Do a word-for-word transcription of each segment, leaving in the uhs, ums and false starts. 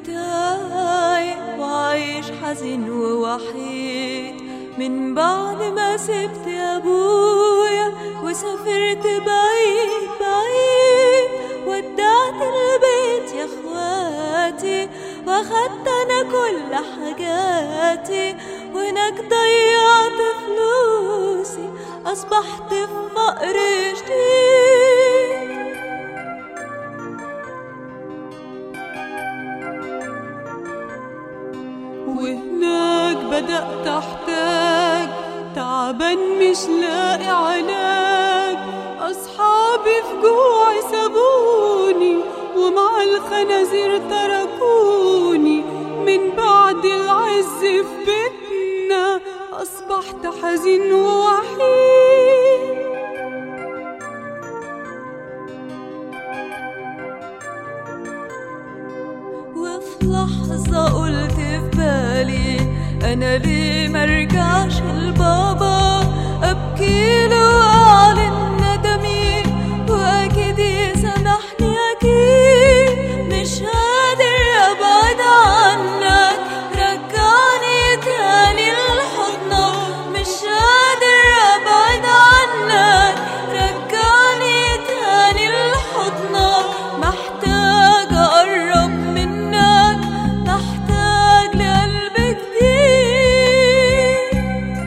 تايه وعايش حزين ووحيد من بعد ما سبت أبويا وسافرت بعيد بعيد. ودعت البيت يا اخواتي واخدت انا كل حاجاتي، وهناك ضيعت فلوسي اصبحت في فقر جديد. وهناك بدأت احتاج تعبان مش لاقي علاج. اصحابي في جوعي سابوني ومع الخنازير تركوني. من بعد العز في بيتنا اصبحت حزين ووحيد. وفي لحظة قلت في بالي انا ليه مرجعش لبابا ابكي له واعلن ندمي واكيد يسامحني اكيد. مش قادر ابعد عنك رجعني تاني لحضنك. مش قادر ابعد عنك رجعني تاني لحضنك. محتاج اقرب منك محتاج لقلب جديد.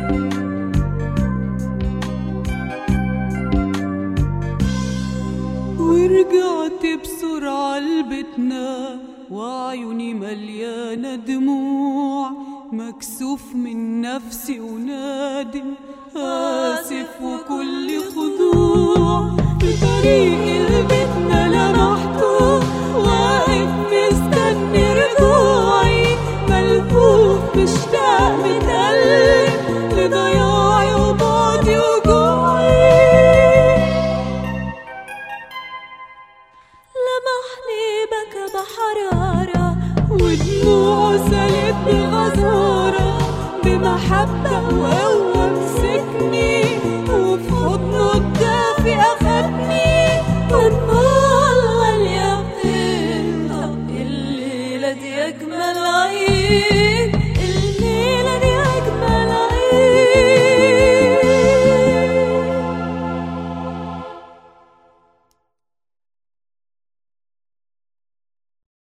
ورجعت بسرعة لبيتنا وعيوني مليانة دموع. مكسوف من نفسي ونادم آسف وكل خضوع. في طريق لبيتنا لمحته واقف مستني رجوعي. ملهوف مشتاق متألم لضياعي وبعدي وجوعي. لمحني بكى بحرارة ودموعه سالت بغزارة بمحبة وقوة